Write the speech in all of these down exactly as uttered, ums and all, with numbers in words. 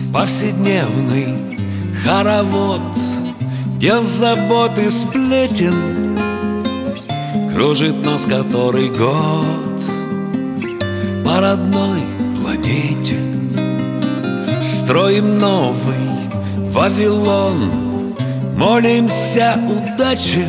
Повседневный хоровод дел, забот и сплетен кружит нас который год по родной планете. Строим новый Вавилон, молимся удачи,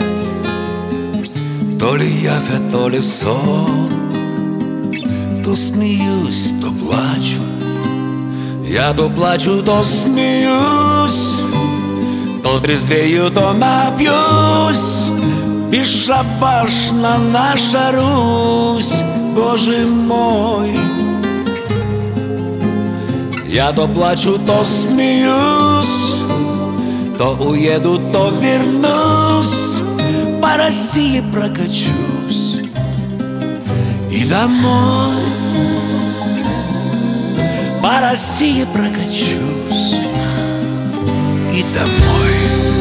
то ли явь, а то ли сон. То смеюсь, то плачу, я то плачу, то смеюсь, то трезвею, то напьюсь. Бесшабашна наша Русь, Боже мой. Я то плачу, то смеюсь, то уеду, то вернусь, по России прокачусь и домой. По России прокачусь и домой.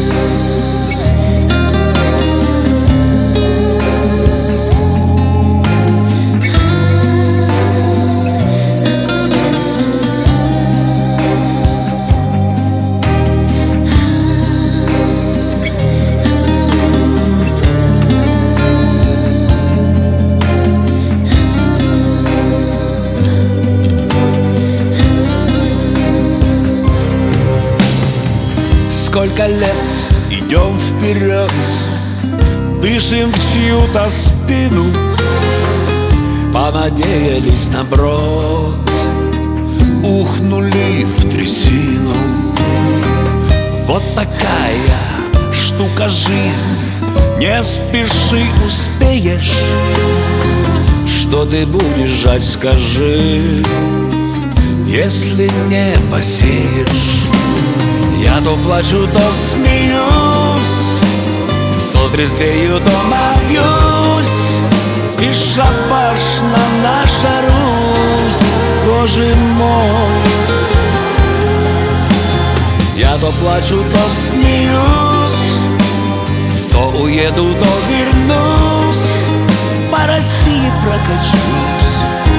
Сколько лет идем вперед, дышим в чью-то спину, понадеялись на брод, ухнули в трясину. Вот такая штука жизнь, не спеши, успеешь. Что ты будешь жать, скажи, если не посеешь. Я то плачу, то смеюсь, то трезвею, то напьюсь. Бесшабашна наша Русь, Боже мой. Я то плачу, то смеюсь, то уеду, то вернусь, по России прокачусь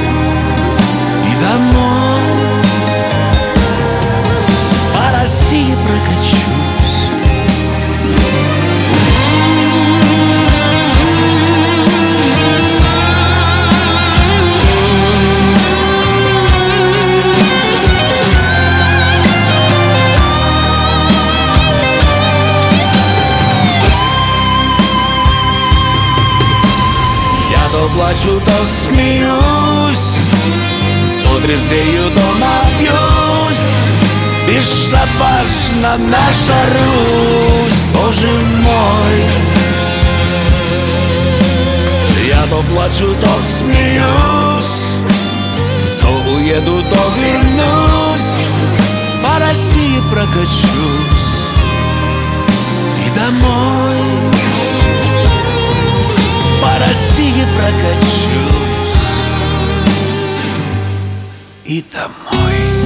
и домой. По России прокачусь. Я то плачу, то смеюсь, то трезвею, то напьюсь. Бесшабашна наша Русь, Боже мой. Я то плачу, то смеюсь, то уеду, то вернусь, по России прокачусь и домой. По России прокачусь и домой.